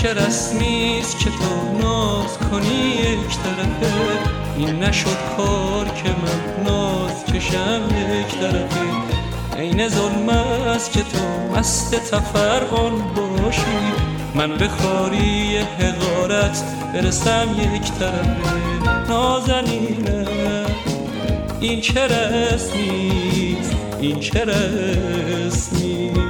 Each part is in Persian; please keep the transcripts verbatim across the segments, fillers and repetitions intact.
چه رسمیست که تو ناز کنی یک طرفه؟ این نشد کار که من ناز کشم یک طرفه. عین ظلم است که تو مست تفرقان باشی، من به خواری حقارت برسم یک طرفه. نازنینم این چه رسمیست، این چه رسمیست.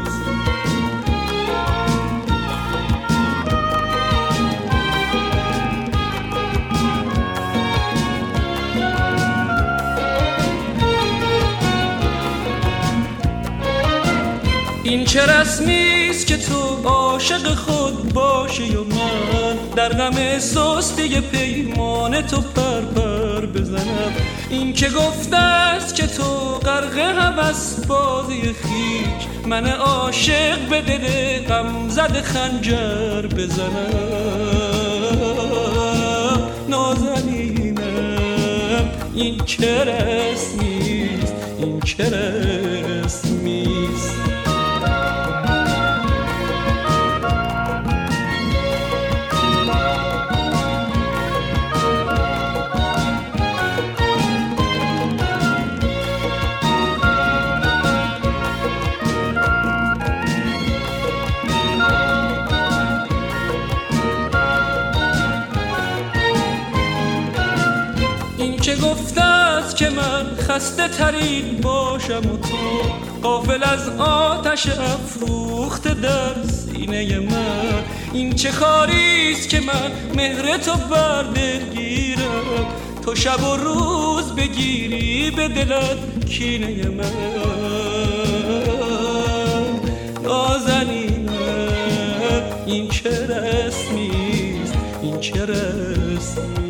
این چه رسمیست که تو عاشق خود باشی و من در غم سستی پیمان تو پر پر بزنم. این که گفته است که تو غرق هوس بازی خویش، من عاشق به دل غم زده خنجر بزنم. نازنینم این چه رسمیست، این چه رسمیست. که گفته است که من خسته ترین باشم و تو غافل از آتش افروخته در سینه من. این چه کاریست که من مهر تو بر دل گیرم، تو شب و روز بگیری به دلت کینه من. نازنینم این چه رسمیست، این چه رسمیست.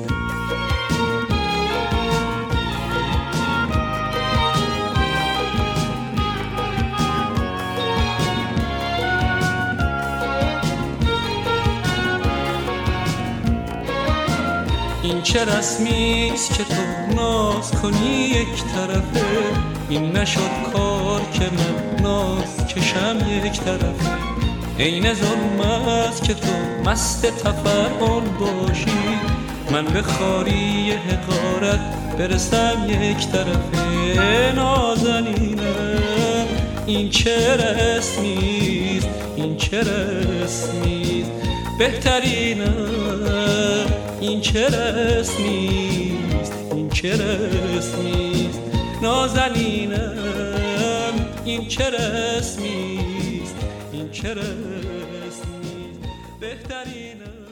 این چه رسمیست که تو ناز کنی یک طرفه؟ این نشد کار که من ناز کشم یک طرفه. عین ظلم است که تو مست تفرقان باشی، من به خواری حقارت برسم یک طرفه. نازنینم این چه رسمیست، این چه رسمیست. بهترینم این چه رسمیست، این چه رسمیست. نازنینم این چه رسمیست، این چه رسمیست. بهترینم